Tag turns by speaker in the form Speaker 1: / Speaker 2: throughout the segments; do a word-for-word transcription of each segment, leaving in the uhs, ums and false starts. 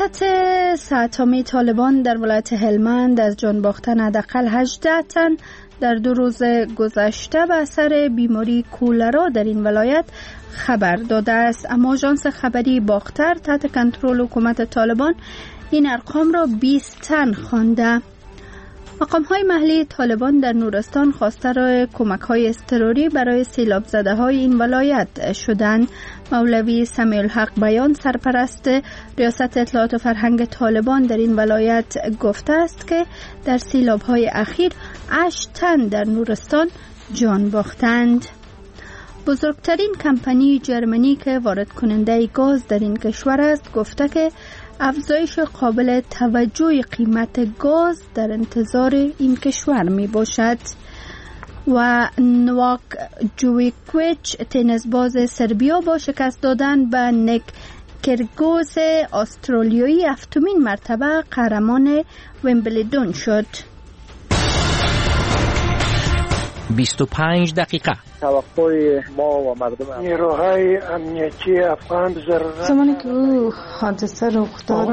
Speaker 1: توسط ساعتامی طالبان در ولایت هلمند از جان باختن حداقل هجده تن در دو روز گذشته به اثر بیماری کولرا در این ولایت خبر داده است. اما آژانس خبری باختر تحت کنترل حکومت طالبان این ارقام را بیست تن خوانده. مقام‌های محلی طالبان در نورستان خواستار کمک‌های اضطراری برای سیلاب زده‌های این ولایت شدند. مولوی سمیع الحق بیان سرپرست ریاست اطلاعات و فرهنگ طالبان در این ولایت گفته است که در سیلاب‌های اخیر هشت تن در نورستان جان باختند. بزرگترین کمپانی جرمنی که وارد کننده گاز در این کشور است گفته که افزایش قابل توجه قیمت گاز در انتظار این کشور می باشد. و نواک جویکویچ تنیس باز سربیا با شکست دادن به نیک کرگوس استرالیایی هفتمین مرتبه قهرمان ویمبلدون شد.
Speaker 2: بیست و پنج دقیقه.
Speaker 3: توقع ما و مردم
Speaker 4: نیروهای امنیتی افغان ضرورت
Speaker 5: زمانی که او حادثه رخ داد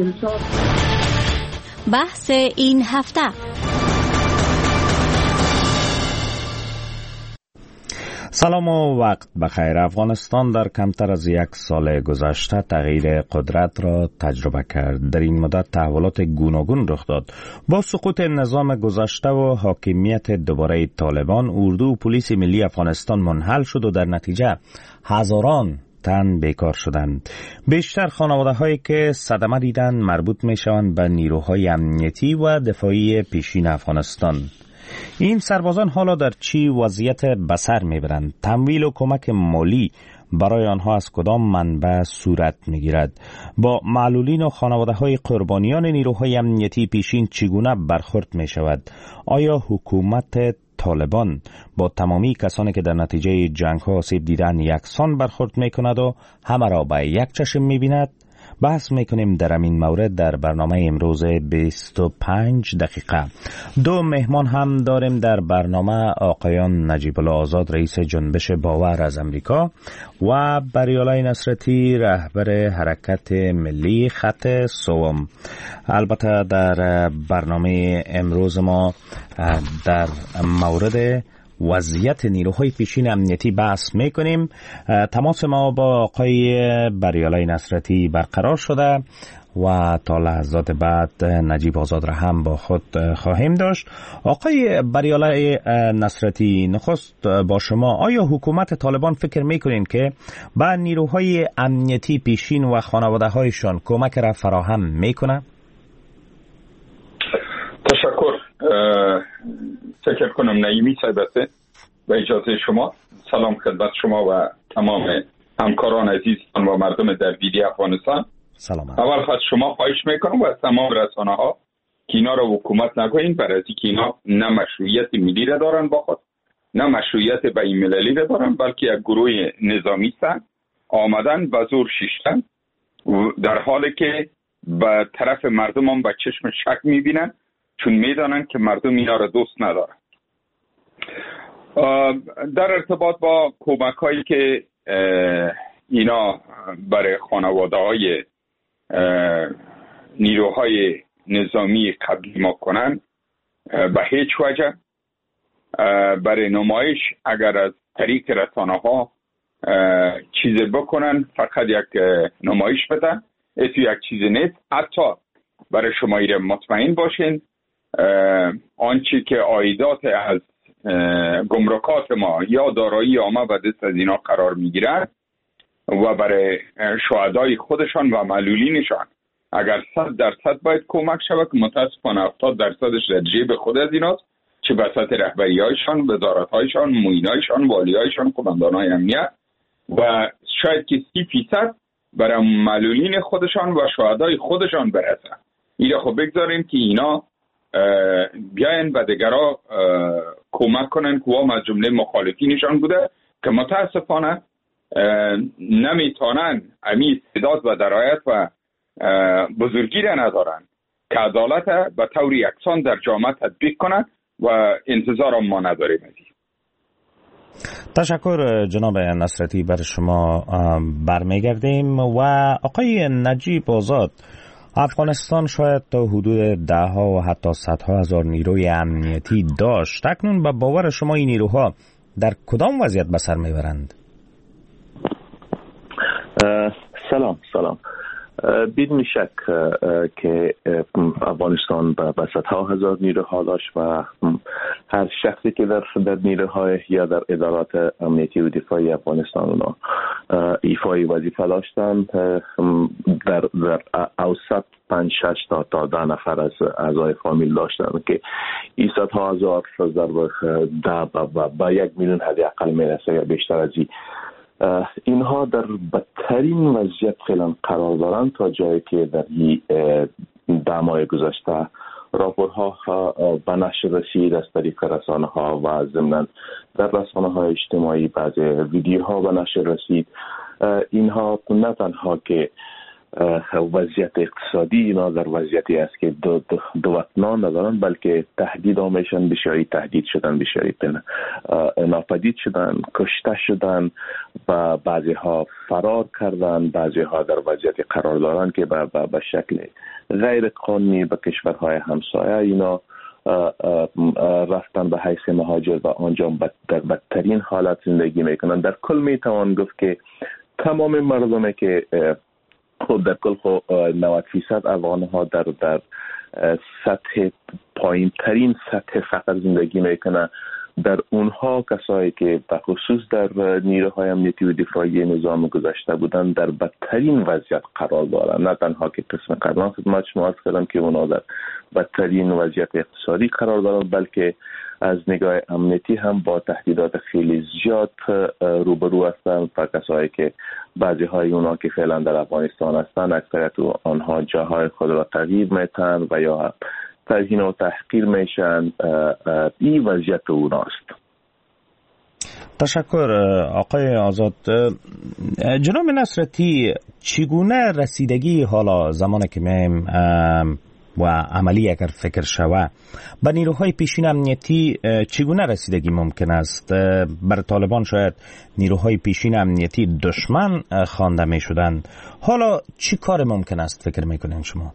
Speaker 6: بحث این هفته.
Speaker 7: سلام و وقت بخیر. افغانستان در کمتر از یک سال گذشته تغییر قدرت را تجربه کرد. در این مدت تحولات گوناگون رخ داد. با سقوط نظام گذشته و حاکمیت دوباره طالبان، اردو و پلیس ملی افغانستان منحل شد و در نتیجه هزاران تن بیکار شدند. بیشتر خانواده هایی که صدمه دیدند مربوط می شوند به نیروهای امنیتی و دفاعی پیشین افغانستان. این سربازان حالا در چی وضعیت بسر میبرند؟ تمویل و کمک مالی برای آنها از کدام منبع صورت میگیرد؟ با معلولین و خانواده های قربانیان نیروهای امنیتی پیشین چگونه برخورد می شود؟ آیا حکومت طالبان با تمامی کسانی که در نتیجه جنگ ها آسیب دیدن یکسان برخورد می کند و همه را به یک چشم می بیند؟ بحث میکنیم در این مورد در برنامه امروز بیست و پنج دقیقه. دو مهمان هم داریم در برنامه: آقایان نجیب الله آزاد رئیس جنبش باور از امریکا و بریالای نصرتی رهبر حرکت ملی خط سوم. البته در برنامه امروز ما در مورد وضعیت نیروهای پیشین امنیتی بحث میکنیم. تماس ما با آقای بریالای نصرتی برقرار شده و تا لحظات بعد نجیب آزاد را هم با خود خواهیم داشت. آقای بریالای نصرتی، نخست با شما، آیا حکومت طالبان فکر میکنین که با نیروهای امنیتی پیشین و خانواده هایشان کمک را فراهم میکنه؟
Speaker 8: تشکر. فکر کنم نعیمی صاحبته و اجازه شما. سلام خدمت شما و تمام همکاران عزیزان و مردم در ویدی افغانستان.
Speaker 7: سلام.
Speaker 8: اول خواهد شما خواهش میکنم و از تمام رسانه ها که اینا را حکومت نگوین، برای اینکه اینا نه مشروعیت ملی را دارن با خود، نه مشروعیت بین المللی را دارن، بلکه یک گروه نظامی هستند آمدن به زور شیشتن، در حالی که به طرف مردم هم به چشم شک میبینن، چون میدانن که مردم اینا را دوست ندارن. در ارتباط با کمک هایی که اینا برای خانواده های نیروهای نظامی قبلی ما کنن، به هیچ وجه برای نمایش اگر از طریق رسانه ها چیز بکنن، فقط یک نمایش بدن، اتو یک چیز نیست. حتی برای شما ایره مطمئن باشین آنچه که عایدات از گمرکات ما یا دارایی عامه به دست از اینا قرار میگیرد و برای شهدای خودشان و معلولینشان اگر صد درصد باید کمک شود، که متاسفانه هفتاد درصدش در جیب خود از ایناست، چه به سطح رهبری هایشان، وزارت هایشان، معین هایشان، والی هایشان، قماندان های امنیت، و شاید که سی فیصد برای معلولین خودشان و شهدای خودشان برسه. اینا خب بگذاریم که اینا بیاین و دیگرها کمک کنن که هم از جمله مخالفینشان بوده که متاسفانه نمیتونن امی استعداد و درایت و بزرگی را ندارن که عدالت به طور یکسان در جامعه تطبیق کنند و انتظار ما نداریم.
Speaker 7: تشکر جناب نصرتی، بر شما برمیگردیم. و آقای نجیب آزاد، افغانستان شاید تا حدود ده ها و حتی صدها هزار نیروی امنیتی داشت. اکنون به باور شما این نیروها در کدام وضعیت به سر میبرند؟
Speaker 9: سلام سلام. بدون شک که افغانستان به صدها هزار نیروها داشت و هر شخصی که در در نیروهای یا در ادارات امنیتی و دفاعی افغانستان اونا ایفای وظیفه داشتن، در در اوسط پنج شش تا تا ده نفر از اعضای فامیل داشتن که این صدها هزار در ده با یک میلیون حداقل میرسه یا بیشتر از این. اینها در بدترین وضعیت فعلا قرار دارند تا جایی که در این ده ماه گذشته راپورها به نشر رسید از طریق رسانه ها و ضمناً در رسانه های اجتماعی بعضی ویدیوها به نشر رسید. اینها نه تنها که وضعیت اقتصادی اینا در وضعیتی است که دو, دو, دو وطنان ندارن، بلکه تهدید آمیشن بسیاری تهدید شدن، بسیاری ناپدید شدن، کشته شدن و بعضی ها فرار کردن، بعضی ها در وضعیتی قرار دارن که به به شکل غیر قانونی به کشورهای همسایه اینا رفتن به حیث مهاجر و آنجا در بدترین حالت زندگی میکنن. در کل میتوان گفت که تمام مردمی که خب در کل خب نود فیصد افغان ها در در سطح پایین ترین سطح فقر زندگی میکنه. در اونها کسایی که به خصوص در نیروهای امنیتی و دفاعی نظام گذشته بودن در بدترین وضعیت قرار دارن. نه تنها که قسم قبلا خدمت شما عرض کردم که اونا در بدترین وضعیت اقتصادی قرار دارن، بلکه از نگاه امنیتی هم با تهدیدات خیلی زیاد روبرو هستند. و کسایی که بعضی های اونا که فعلا در افغانستان هستن اکثریت آنها جاهای خود را تغییر میتن و یا توهین و تحقیر میشن. این وضعیت اوناست.
Speaker 7: تشکر آقای آزاد. جناب نصرتی، چگونه رسیدگی حالا زمانی که میم و عملی اگر فکر شوه به نیروهای پیشین امنیتی چگونه رسیدگی ممکن است؟ بر طالبان شاید نیروهای پیشین امنیتی دشمن خوانده می شدند. حالا چی کار ممکن است فکر میکنین شما؟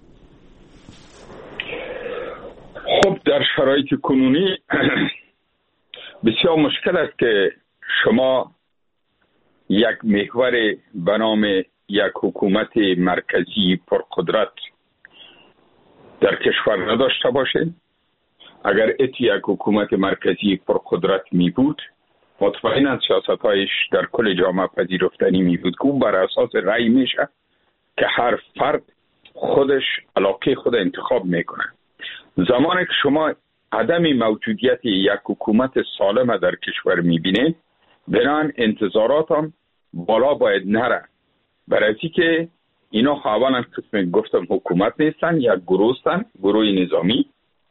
Speaker 8: خب در شرایط کنونی بسیار مشکل است که شما یک محور به نام یک حکومت مرکزی پرقدرت در کشور نداشته باشه. اگر اتی یک حکومت مرکزی پرقدرت می بود مطمئنا سیاست‌هایش در کل جامعه پذیرفتنی می بود که اون بر اساس رأی میشه که هر فرد خودش علاقه خود انتخاب میکنه. زمانی که شما عدم موجودیت یک حکومت سالم در کشور میبینید، بنان انتظارات هم بالا باید نره. برای که اینا اولا قسم گفتم حکومت نیستن، یک گروه هستن، گروه نظامی،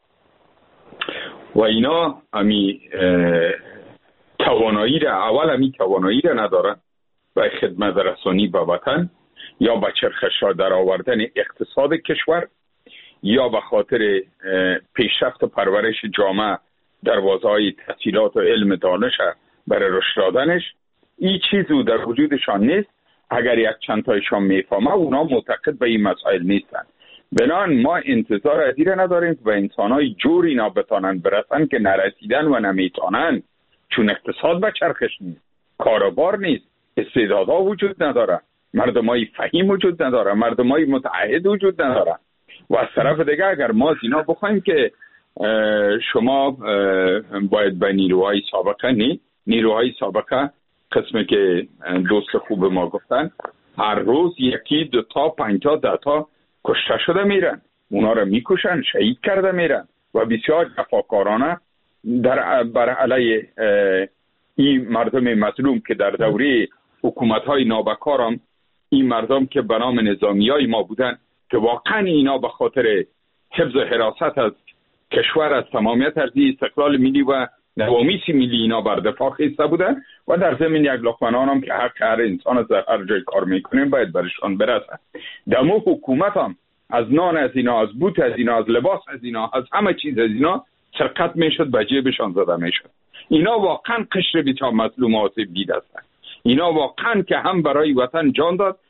Speaker 8: و اینا امی توانایی را اول امی توانایی را ندارن و خدمت رسانی به وطن یا به چرخش را در آوردن اقتصاد کشور یا به خاطر پیشرفت و پرورش جامعه در حوزه‌های تحصیلات و علم دانش برای رشد دادنش. این چیزی در وجودشان نیست. اگر یک چند تایشان میفهمه اونا معتقد به این مسائل نیستن. بنان ما انتظار از این نداریم و انسانای جوری نابتانن برسن که نرسیدن و نمیتانن، چون اقتصاد به چرخش نیست، کاروبار نیست، استعدادها وجود نداره، مردمای فهیم وجود نداره، مردمای متعهد وجود نداره. و از طرف دیگه اگر ما از اینا بخوایم که شما باید به نیروهای سابقه نی نیروهای سابقه قسمی که دوست خوب ما گفتن هر روز یکی دو تا پنج تا ده تا کشته شده میرن، اونا رو میکشن، شهید کرده میرن و بسیار جفاکارانه در بر علیه این مردم مظلوم که در دوره حکومت‌های نابکار هم این مردم که به نام نظامیای ما بودن که واقعا اینا به خاطر حفظ حراست از کشور، از تمامیت ارضی استقلال ملی و نوامیس ملی اینا بر دفاع خیسته بودن و در ضمن یک لقمه نان هم که حق هر انسان از هر جای کار میکنیم باید برشان برسه. دمو حکومت هم از نان از اینا، از بوت از اینا، از لباس از اینا، از همه چیز از اینا سرقت میشد، به جیبشان زده میشد. اینا واقعا قشر بسیار مظلوم و آسیب دیده هستند. اینا واقعا که هم برای وطن جان داد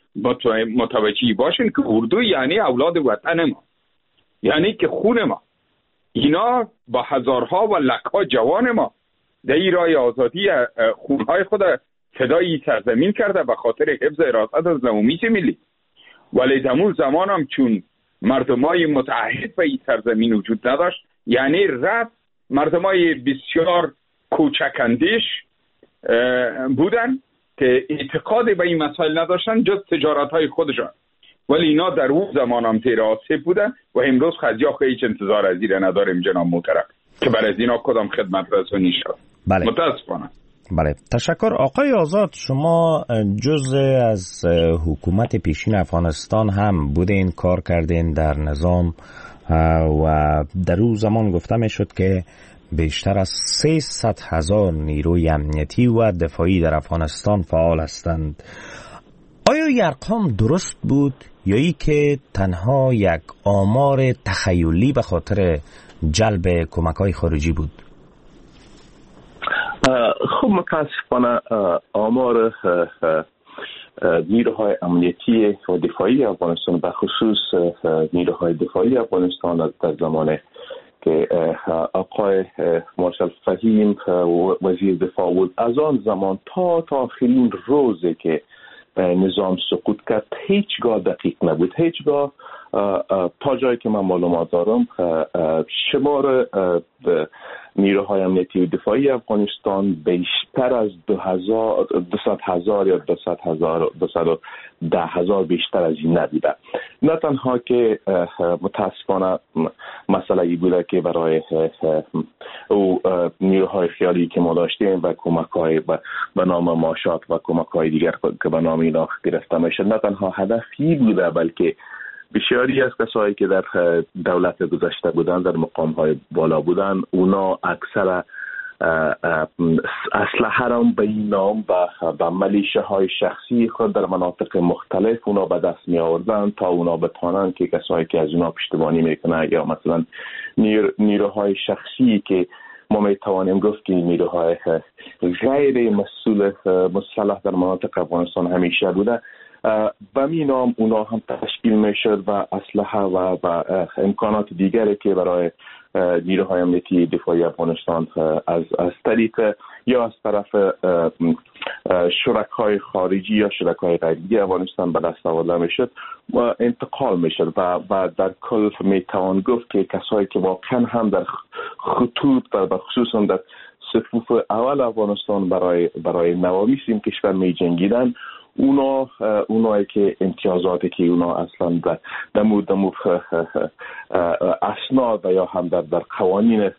Speaker 8: متوجه باشین که اردو یعنی اولاد وطن ما، یعنی که خون ما، اینا با هزارها و لکها جوان ما در این راه آزادی خونهای خود فدای سرزمین کرده به خاطر حفظ اراست از نومیس ملی. ولی دمون زمان هم چون مردمای متعهد به این سرزمین وجود نداشت، یعنی رفت مردمای بسیار کوچکندیش بودن که اعتقاد به این مسائل نداشتن جز تجارت های خودشان، ولی اینا در اون زمان هم تیر آسیب بودن و امروز خزیاخ هیچ انتظار از این نداریم جناب محترم که بر از اینا کدام خدمت رسونی شد.
Speaker 7: بله.
Speaker 8: متاسفانه.
Speaker 7: بله، تشکر. آقای آزاد، شما جزء از حکومت پیشین افغانستان هم بودین، کار کردین در نظام و در اون زمان گفته می شد که بیشتر از سیصد هزار نیروی امنیتی و دفاعی در افغانستان فعال هستند. آیا این ارقام درست بود یا ای که تنها یک آمار تخیلی به خاطر جلب کمک‌های خارجی بود؟
Speaker 9: خب متاسفانه آمار نیروهای امنیتی و دفاعی افغانستان، به خصوص نیروهای دفاعی افغانستان در زمانه که آقای مارشال فهیم وزیر دفاع بود، از آن زمان تا تا آخرین روزی که نظام سقوط کرد هیچگاه دقیق نبود. هیچگاه تا جایی که من معلومات دارم شمار نیروهای امنیتی و دفاعی افغانستان بیشتر از دو هزار دویست هزار یا دویست هزار دویست و ده هزار بیشتر از این نبوده. نه تنها که متاسفانه مسئله ای بوده که برای او نیروهای خیالی که ما داشتیم و کمک‌های به نام ماشات و کمک‌های دیگر که به نام اینا گرفته میشد، نه تنها هدفی بوده بلکه بسیاری از کسایی که در دولت گذشته بودن، در مقام‌های بالا بودن، اونا اکثر اسلحه را به این نام به ملیشه های شخصی خود در مناطق مختلف اونا به دست می آوردن تا اونا بتوانند که کسایی که از اونا پشتیبانی میکنه یا مثلا نیر، نیروهای شخصی که ما می توانیم گفت که نیروهای غیر مسئول مسلح در مناطق افغانستان همیشه بوده، به می نام اونا هم تشکیل می شد و اسلحه و, و امکانات دیگری که برای نیروهای امنیتی دفاعی افغانستان از از طریق یا از طرف شرکای خارجی یا شرکای غیری افغانستان به دست آورده میشد و انتقال میشد و و در کل میتوان گفت که کسایی که واقعا هم در خطوط و خصوصا در صفوف اول افغانستان برای برای نوامیس این کشور می جنگیدن، اونا اونایی که امتیازاتی که اونا اصلا در دمو دمو اسناد یا هم در در قوانین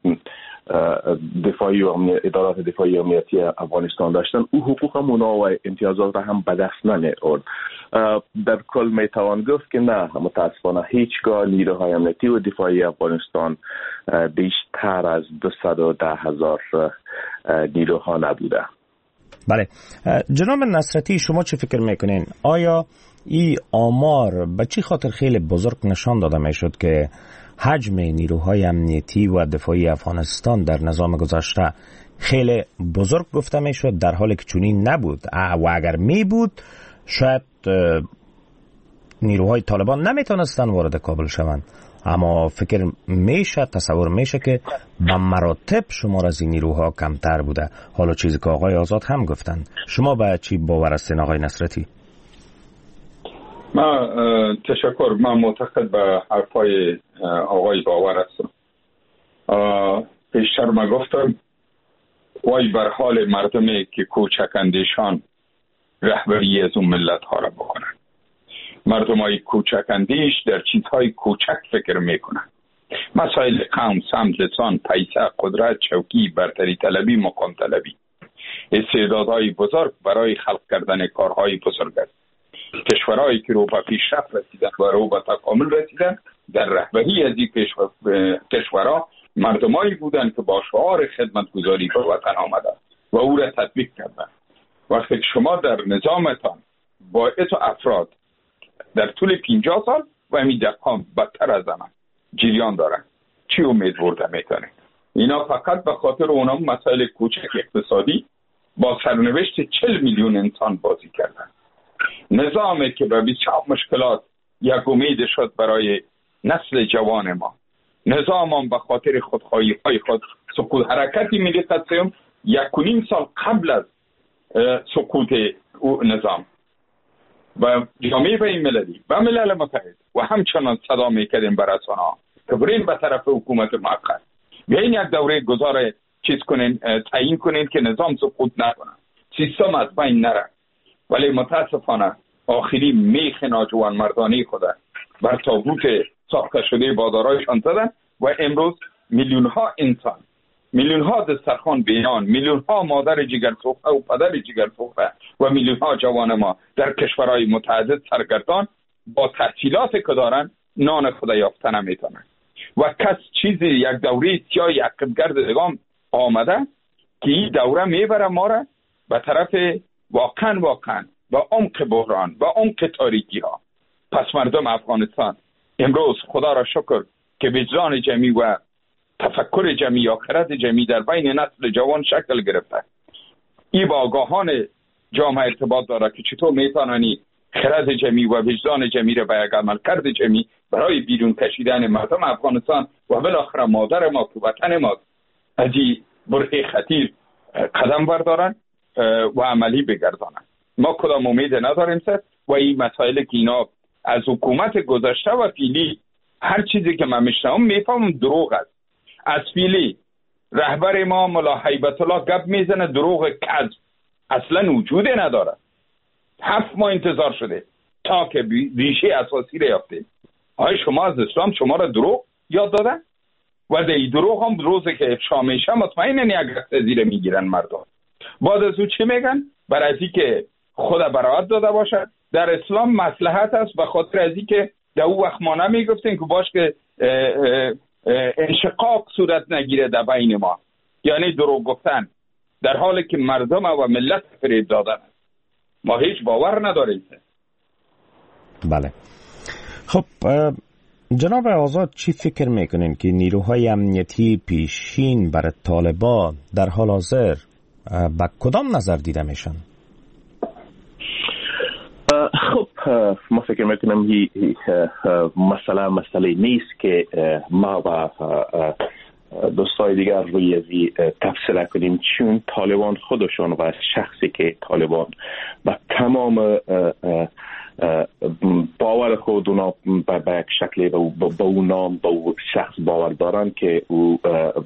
Speaker 9: دفاعی و ادارات دفاعی امنیتی افغانستان داشتن، او حقوق هم اونا و امتیازات را هم به دست نمی آورد. در کل می توان گفت که نه، متاسفانه هیچگاه نیروهای امنیتی و دفاعی افغانستان بیشتر از دویست و ده هزار نیروها نبوده.
Speaker 7: بله، جناب نصرتی، شما چه فکر میکنین؟ آیا این آمار به چی خاطر خیلی بزرگ نشان داده میشد که حجم نیروهای امنیتی و دفاعی افغانستان در نظام گذشته خیلی بزرگ گفته میشد، در حالی که چنین نبود و اگر می بود شاید نیروهای طالبان نمیتونستن وارد کابل شوند، اما فکر میشه، تصور میشه که به مراتب شمار از این نیروها کمتر بوده. حالا چیزی که آقای آزاد هم گفتن، شما به چی باور هستین آقای نصرتی؟
Speaker 8: من تشکر. من معتقد به حرفای آقای باور هستم. پیشتر من گفتم وای بر حال مردمی که کوچکندیشان رهبری از اون ملت ها را بکنن. مردم های کوچکندیش در چیزهای کوچک فکر میکنن. مسائل قوم، سمت، لسان، پیسه، قدرت، چوکی، برتری طلبی، مقام طلبی، استعدادهای بزرگ برای خلق کردن کارهای بزرگ است. کشورهایی که رو به پیشرفت رسیدن و رو به تکامل رسیدن، در رهبری از این کشورها مردمایی بودند که با شعار خدمتگزاری به وطن آمدند و او را تطبیق کردند. وقتی شما در نظامتان با اتو افراد در طول پنجاه سال و همین دقیقا بدتر از زمان جریان دارن، چی امید برده میتونه؟ اینا فقط به خاطر اونا مسائل کوچک اقتصادی با سرنوشت چهل میلیون انسان بازی کردن. نظامی که به بسیار مشکلات یک امید شد برای نسل جوان ما. نظام هم به خاطر خودخواهی های خود سقوط. حرکت ملی قدسیون یک و نیم سال قبل از سقوط نظام و جامعه بین‌المللی و ملل متحد و همچنان صدا میکردیم بر رسانه‌ها که برین به طرف حکومت موقت، بیاین یک دوره گذار چیز کنین، تعیین کنین که نظام سقوط نکنه، سیستم از بین نره. ولی متاسفانه آخری میخ ناجوان مردانی خود بر تابوت ساخته شده بازارایشان زدن و امروز میلیون ها انسان، میلیون ها دسترخوان بیان، میلیون ها مادر جگرسوخته و پدر جگرسوخته و میلیون ها جوان ما در کشورهای متعدد سرگردان با تحصیلات که دارن نان خود یافته نمیتونن. و کس چیزی یک دوره سیاه یک قدگرد دگام آمده که این دوره میبره ما را به طرف واقعا واقعا با عمق بحران، با عمق تاریکی ها. پس مردم افغانستان امروز خدا را شکر که وجدان جمعی و تفکر جمعی یا خرد جمعی در بین نسل جوان شکل گرفته. این با آگاهان جامعه ارتباط داره که چطور میتونانی خرد جمعی و وجدان جمعی را به یک عمل کرد جمعی برای بیرون کشیدن مردم افغانستان و بالاخره مادر ما که وطن ما از این برهه خطیر قدم بردارن و عملی بگردانن. ما کدام امید نداریم سر و این مسائل که اینا از حکومت گذشته و فعلی هر چیزی که من میشنم میفهمم دروغ است. از فعلی رهبر ما ملا هیبت الله گپ میزنه دروغ کذب اصلا وجود نداره. هفت ماه انتظار شده تا که ریشه اساسی را یافته. آیا شما از اسلام شما را دروغ یاد دادن؟ و در این دروغ هم روزی که افشا میشه مطمئناً یک رخت زیر میگیرن مردم. بعد از او چی میگن؟ برای از که خود براعت داده باشد در اسلام مصلحت است، به خاطر از که در او وقت ما نمیگفتیم که باش که انشقاق صورت نگیره در بین ما، یعنی دروغ گفتن در حالی که مردم و ملت فریب دادن. ما هیچ باور نداریم.
Speaker 7: بله. خب جناب آزاد چی فکر میکنین که نیروهای امنیتی پیشین برای طالبان در حال حاضر با کدام نظر دیده میشن؟
Speaker 9: خب ما فکر میکنم هی مسئله مسئله نیست که ما و دوستای دیگر روی ازی تفسیر کنیم، چون طالبان خودشون و شخصی که طالبان با تمام باور خود اونا به یک شکلی به اون نام به اون شخص باور دارن که او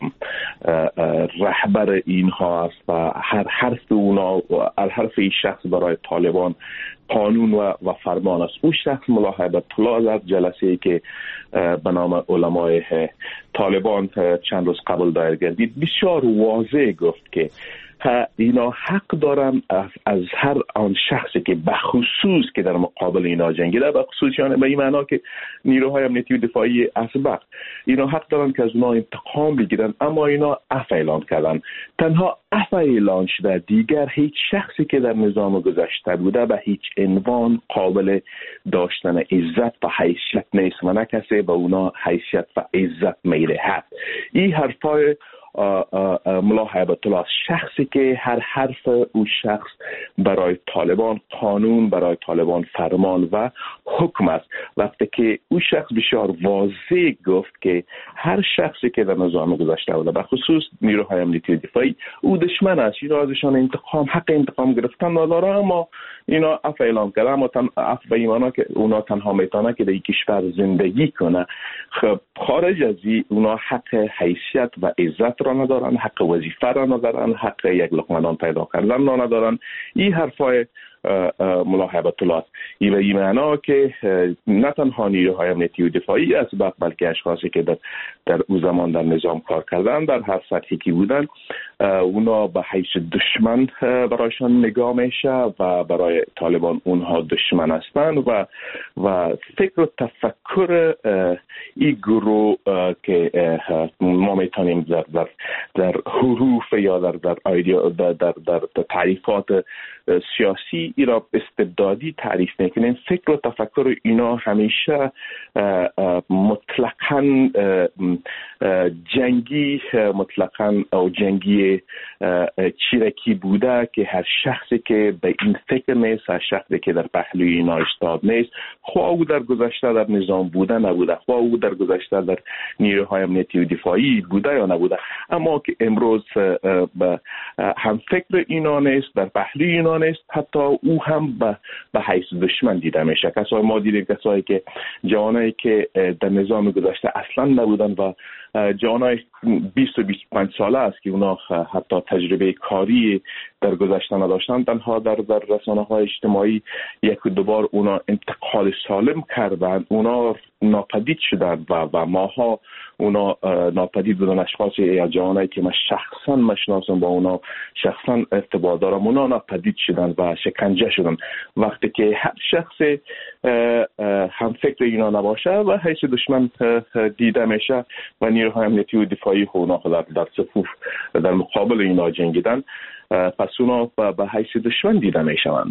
Speaker 9: رهبر اینها است و هر حرف اونا هر حرف این شخص برای طالبان قانون و, و فرمان است. او شخص ملا هیبت الله از جلسه‌ای که به نام علمای طالبان چند روز قبل دایر گردید بسیار واضح گفت که اینا حق دارن از, از هر آن شخصی که بخصوص که در مقابل اینا جنگیده، بخصوص یعنی به این معنا که نیروهای امنیتی و دفاعی اسبق، اینا حق دارن که از اونا انتقام بگیرن، اما اینا عفو اعلان کردن. تنها عفو اعلان شده، دیگر هیچ شخصی که در نظام گذشته بوده به هیچ عنوان قابل داشتن عزت و حیثیت نیست و نه کسی به اونا حیثیت و عزت میدهد. این حرفای ملا هیبت الله، شخصی که هر حرف او شخص برای طالبان قانون، برای طالبان فرمان و حکم است. وقتی که او شخص بسیار واضح گفت که هر شخصی که در نظام گذشته بوده به خصوص نیروهای امنیتی دفاعی او دشمن است، اینا ازشان انتقام حق انتقام گرفتن نداره، اما اینا عفو اعلام کردن، اما تن عفو به ایمانا که اونا تنها میتونه که در این کشور زندگی کنه. خب خارج از این اونا حق حیثیت و عزت را ندارن، حق وظیفه را ندارن، حق یک لقمه نان پیدا کردن را ندارن. این حرفای ملا هیبت الله است. این به این معنا که نه تنها نیروهای امنیتی و دفاعی اسبق بلکه اشخاصی که در در اون زمان در نظام کار کردن در هر سطحی که بودن اونا به حیث دشمن برایشان نگاه میشه و برای طالبان اونها دشمن هستند و و فکر و تفکر این گروه که ما میتونیم در در در حروف یا در در ایدئو در در, در, در تعریفات سیاسی ایرا استبدادی تعریف میکنیم، فکر و تفکر اینا همیشه مطلقاً جنگی مطلقاً او جنگی چیرکی بوده که هر شخصی که به این فکر نیست، هر شخصی که در پهلوی اینا ایستاد نیست، خواه او در گذشته در نظام بوده نبوده، خواه او در گذشته در نیروهای امنیتی و دفاعی بوده یا نبوده، اما که امروز هم فکر اینا نیست، در پهلوی اینا نیست، حتی او هم به به حیث دشمن دیده میشه. کسایی ما دیدیم کسایی که جوانایی که در نظام گذشته اصلا نبودن و جوانای بیست و بیست و پنج ساله است که اونا حتی تجربه کاری در گذشته نداشتن، تنها در در رسانه‌های اجتماعی یک و دوبار اونا انتقال سالم کردن، اونا ناپدید شدن و و ماها اونا ناپدید بودن. اشخاصی یا جوانایی که من شخصا مشناسم با اونا شخصا ارتباط دارم، اونا ناپدید شدن و شکنجه شدن. وقتی که هر شخص هم فکر اینا نباشه و حیث دشمن دیده میشه و نیروهای امنیتی و دفاعی اونا در در صفوف در مقابل اینا جنگیدن، پس اونا به حیث دشمن دیده میشوند.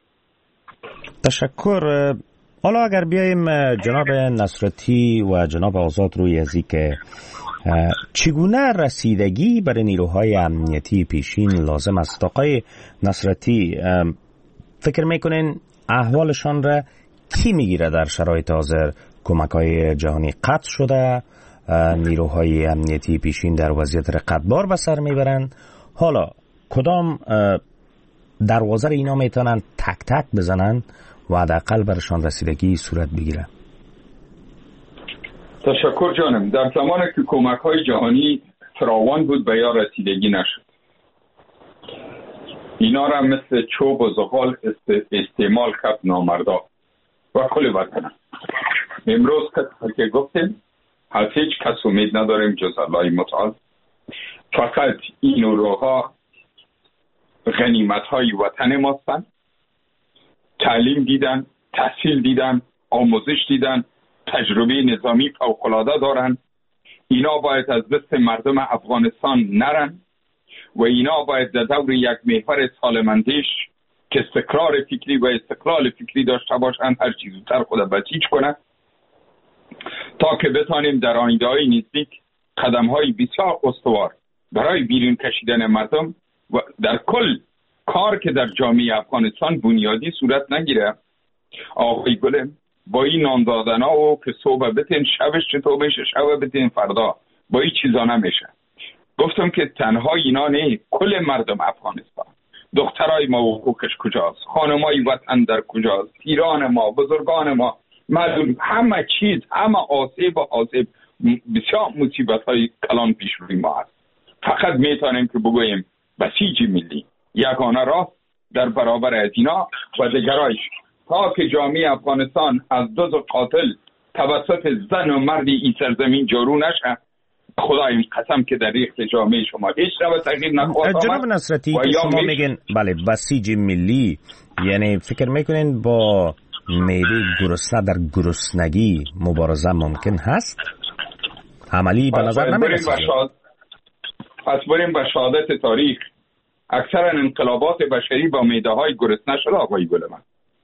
Speaker 7: تشکر. حالا اگر بیایم جناب نصرتی و جناب آزاد روی ازی که چگونه رسیدگی برای نیروهای امنیتی پیشین لازم است؟ آقای نصرتی، فکر میکنین احوالشان را کی میگیره در شرایط حاضر؟ کمک‌های جهانی قطع شده، نیروهای امنیتی پیشین در وضعیت رقتبار به سر میبرند. حالا کدام دروازه اینا میتونن تک تک بزنن و حداقل برشان رسیدگی صورت بگیره؟
Speaker 8: تشکر جانم. در زمانی که کمک‌های جهانی فراوان بود به یا رسیدگی نشد، اینا را مثل چوب و زغال استعمال کرد نامردا و کل وطن. امروز که گفتیم از هیچ کس امید نداریم جز الله متعال. فقط این نیروها غنیمت‌های وطن ماستن، تعلیم دیدن، تحصیل دیدن، آموزش دیدن، تجربه نظامی فوق‌العاده دارن. اینا باید از دست مردم افغانستان نرن و اینا باید در دور یک محور سالمندیش که استقرار فکری و استقلال فکری داشته باشن هر چیز زودتر خود بسیج کنن تا که بتانیم در آینده‌های نزدیک قدم‌های بسیار استوار برای بیرون کشیدن مردم و در کل کار که در جامعه افغانستان بنیادی صورت نگیره. آقای گلم با این نام دادن ها و که صبح بتین شبش چطور بشه، شب بتین فردا، با این چیزا نمیشه. گفتم که تنها اینا نه، کل مردم افغانستان، دخترای ما حقوقش کجاست، خانمای وطن در کجاست، پیران ما، بزرگان ما، مردم، همه چیز، همه آسیب و آسیب، بسیار مصیبت های کلان پیش روی ما هست. فقط میتونیم که بگوییم بسیج ملی یگانه راه در برابر از اینا و دیگرایش تا که جامعه افغانستان از دو قاتل توسط زن و مردی این سرزمین جارو نشه. خدایم قسم که در ریخت جامعه شما هیچ رو تغییر نخواهد آمد.
Speaker 7: جناب نصرتی که شما میگن بله بسیج ملی، یعنی فکر میکنین با میوه گرسنه در گرسنگی مبارزه ممکن هست؟ عملی به نظر نمیرسه.
Speaker 8: پس بریم به شهادت تاریخ. اکثر انقلابات بشری با میده های گرسنه شده آقای گلمان.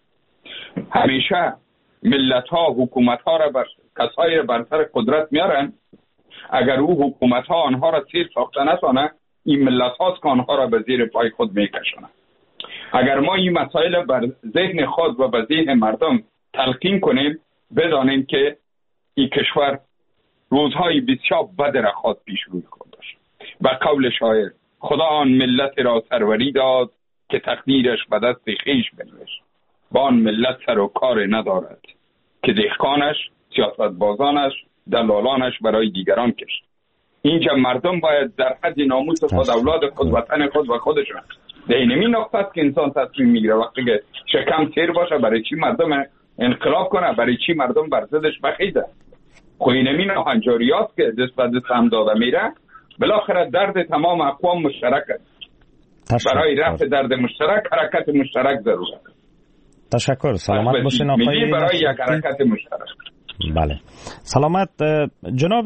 Speaker 8: همیشه ملت ها حکومت ها را بر کسایی را بر سر قدرت میارن. اگر او حکومت ها آنها را سیر ساخته نتانه، این ملت هاست که آنها را به زیر پای خود میکشانه. اگر ما این مسائل بر ذهن خود و به ذهن مردم تلقین کنیم، بدانیم که این کشور روزهای بسیار بد را خود پیش روی خود داشت. و قول شاعر خدا آن ملت را سروری داد که تقدیرش به دست خویش بنوشت. با آن ملت سر و کار ندارد که دهقانش، سیاست‌بازانش، دلالانش برای دیگران کشت. اینجا مردم باید در حد ناموس خود، اولاد خود، وطن خود و خودشون در اینمی نقطه است که انسان تصمیم میگیره. وقتی که شکم تیر باشه برای چی مردم انقلاب کنه، برای چی مردم بر ضدش بخیزه. خو اینمی ناهنجاریات که دست به دست هم داده میره، بالاخره درد تمام اقوام مشترک است. برای رفع درد مشترک حرکت مشترک ضرورت است.
Speaker 7: تشکر. سلامت باشین آقای
Speaker 8: برای یک حرکت مشترک.
Speaker 7: بله سلامت. جناب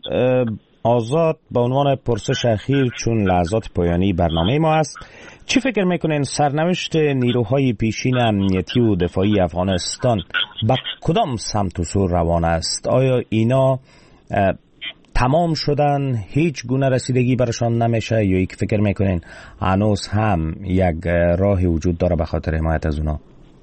Speaker 7: آزاد، به عنوان پرسش اخیر چون لحظات پایانی برنامه ما است، چی فکر میکنین سرنوشت نیروهای پیشین امنیتی و دفاعی افغانستان به کدام سمت و سو روان است؟ آیا اینا تمام شدن، هیچ گونه رسیدگی برشان نمیشه، یا یک فکر میکنین هنوز هم یک راهی وجود داره به خاطر حمایت از اونا؟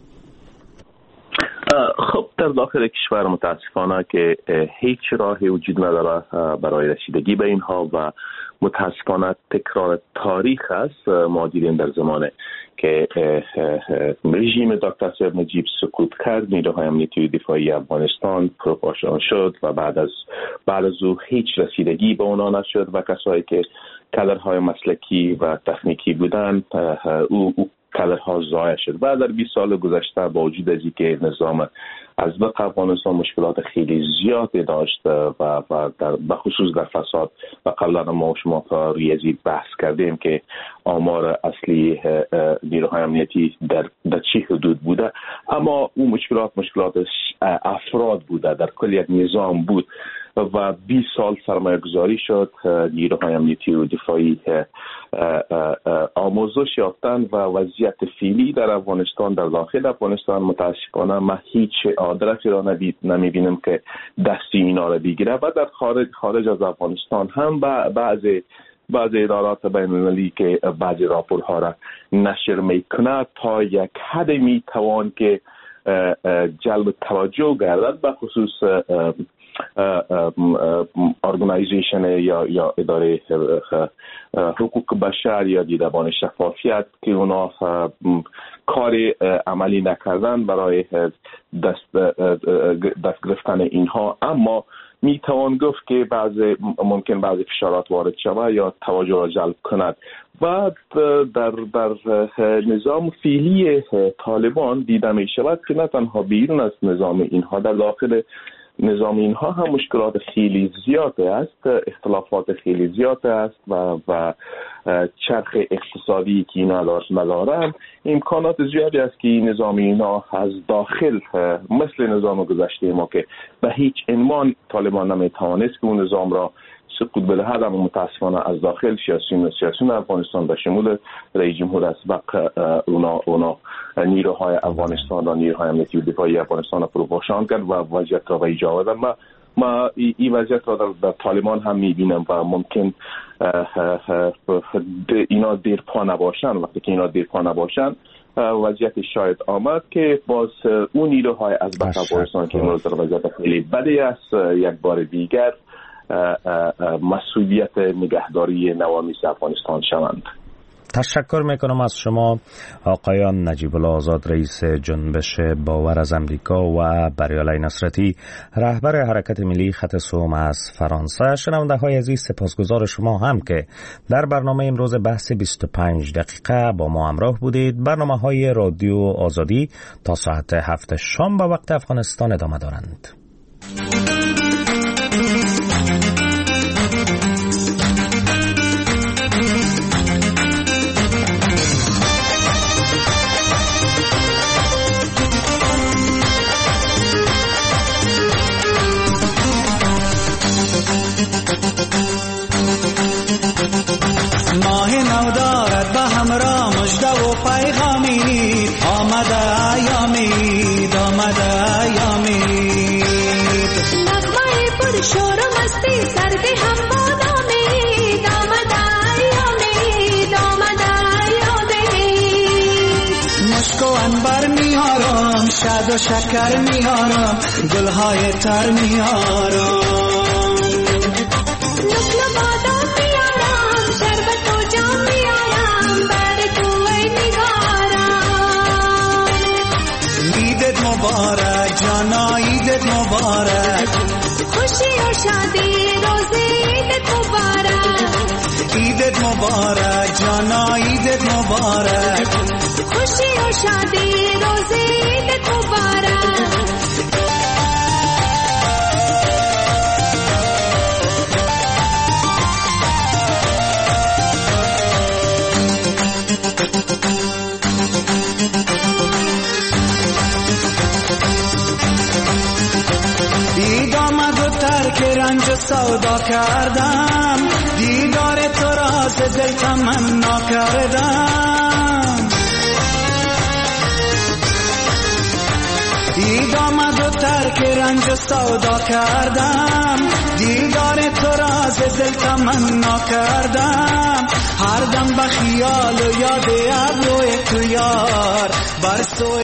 Speaker 9: خب در داخل کشور متاسفانه که هیچ راهی وجود نداره برای رسیدگی به اینها و متاسفانه تکرار تاریخ است. ما دیدیم در زمانه که رژیم دکتر سید نجیب سقوط کرد، نیروهای امنیتی و دفاعی افغانستان پروپاشان شد و بعد از بعد از او هیچ رسیدگی به اونا نشد و کسایی که کادرهای مسلکی و تکنیکی بودند او, او کادرها ضایع شد. و در بیست سال گذشته با وجود از اینکه نظام از بق افغانستان مشکلات خیلی زیادی داشت و و در بخصوص در فساد و قبلا ما شما تا ریاضی بحث کردیم که آمار اصلی نیروهای امنیتی در در چه حدود بوده، اما اون مشکلات مشکلات افراد بوده، در کل یک نظام بود و بیست سال سرمایه گذاری شد. نیروهای امنیتی و دفاعی آموزش یافتن و وضعیت فعلی در افغانستان، در داخل افغانستان متاسفانه ما هیچ آدرسی را نمیبینیم که دستی اینا را بگیره و در خارج خارج از افغانستان هم بعضی بعضی ادارات بین‌المللی که بعضی راپورها را نشر میکنه تا یک حد میتوان که جلب توجه گردد به خصوص ارگانایزیشن یا یا اداره حقوق بشر یا دیدبان شفافیت که اونا کار عملی نکردن برای دست دست گرفتن اینها، اما می توان گفت که بعضی ممکن بعضی فشارات وارد شود یا توجه را جلب کند و در در نظام فعلی طالبان دیده می شود که نه تنها بیرون از نظام اینها، در داخل نظام اینها هم مشکلات خیلی زیاده است، اختلافات خیلی زیاده است و و چرخ اقتصادی که اینا ندارن، امکانات زیادی است که نظام اینا از داخل مثل نظام گذشته ما که به هیچ عنوان طالبان نمیتوانست که اون نظام را سقوط بده، اما متاسفانه از داخل سیاسیون سیاسیون افغانستان به شمول رئیس جمهور اسبق اونا اونا نیروهای افغانستان و نیروهای امنیتی و دفاعی افغانستان را پروپاشان کرد و وضعیت را به ایجا آوردن. ما ما این وضعیت را در, در طالبان هم میبینم و ممکن اینا دیر پا نباشن. وقتی که اینا دیر پا نباشن وضعیت شاید آمد که باز اون نیروهای از بق افغانستان که امروز در وضعیت خیلی بدی است یک بار دیگر مسئولیت نگهداری نوامیس افغانستان شوند.
Speaker 7: تشکر میکنم از شما آقایان نجیب الله آزاد رئیس جنبش باور از امریکا و بریالای نصرتی رهبر حرکت ملی خط سوم از فرانسه. شنونده های عزیز سپاسگزار شما هم که در برنامه امروز بحث بیست و پنج دقیقه با ما همراه بودید. برنامه های رادیو آزادی تا ساعت هفت شام به وقت افغانستان ادامه دارند.
Speaker 10: ماه نو دارد به همراه مژده و پیغامی، آمده ایامید آمده ایامید،
Speaker 11: نغمه پر شور و مستی سردی هم بادامید، آمده ایامید آمده ایامید،
Speaker 10: مشک و عنبر میارم شاد و شکر میارم گلهای تر میارم، مبارک جانا عیدت مبارک،
Speaker 11: خوشی و شادی روزی عیدت مبارک،
Speaker 10: عیدت مبارک جانا عیدت مبارک،
Speaker 11: خوشی و شادی روزی عیدت مبارک.
Speaker 10: دید آمد و ترک رنج سودا کردم، دیدار تو را ز دل تمنا کردم، دید آمد و ترک رنج و سودا کردم دیدار تو را ز دل تمنا کردم هر دم به خیال و یاد ابروی تو یار بر سوی